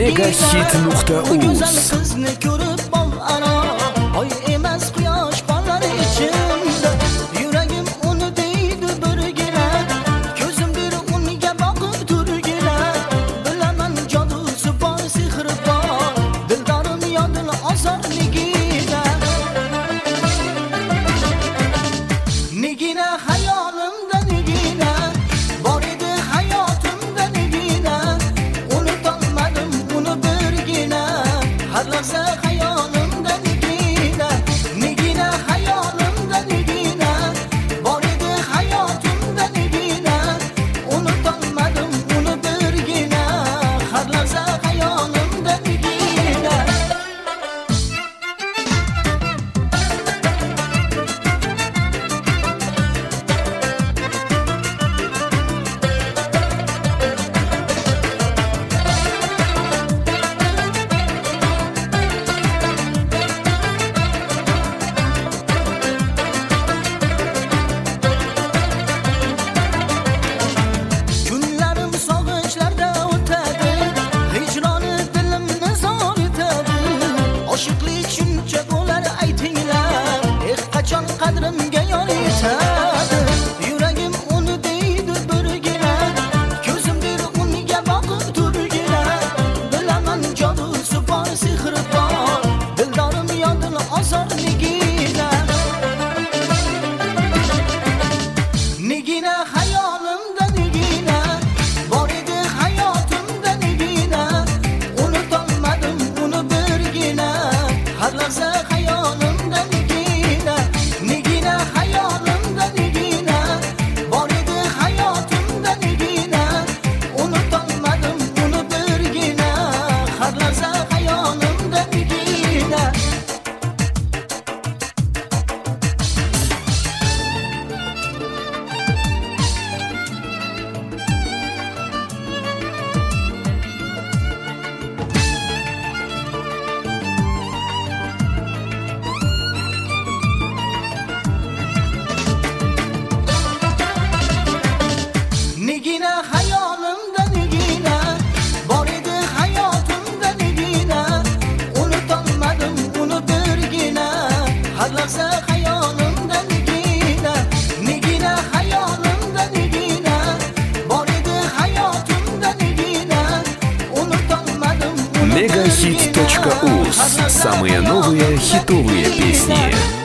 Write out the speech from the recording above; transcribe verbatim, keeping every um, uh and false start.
Megahit nuqta uz go'zal qizni ko'rib bog' aro oy emas quyosh bor ichimda yuragim uni deydi birgina ko'zim bir unga boqib turgina bilaman jodusi bor sehri bor dildorim yodil ozorligida negina hayolimda negina bor edi hayotimda negina unutolmadim uni birgina har lahza hayolimda negina negina hayolimda negina bor edi hayotimda negina unutolmadim uni birgina har lahza hayolimda negina Kunlarim sog'inchlarda o'tadi, hijroni dilimni zoritadi. Oshiqlik shuncha bo'lar aytinglar, eh qachon qadrimga yor yetadi. Yuragim uni deydi birgina, ko'zim bir unga boqib turgina. Bilaman jodusi bor, sehri bor, dildorim yodil ozorligida. Negina hayolimda negina bor edi hayotimda negina unutolmadim uni birgina har lahza hayolimda negina negina hayolimda negina bor edi hayotimda negina unutolmadim uni birgina har lahza hayolimda negina negina hayolimda negina bor edi hayotimda negina unutolmadim uni birgina har lahza hayolimda negina negina hayolimda negina bor edi hayotimda negina unutolmadim uni Megahit точка uz. Самые новые хитовые песни.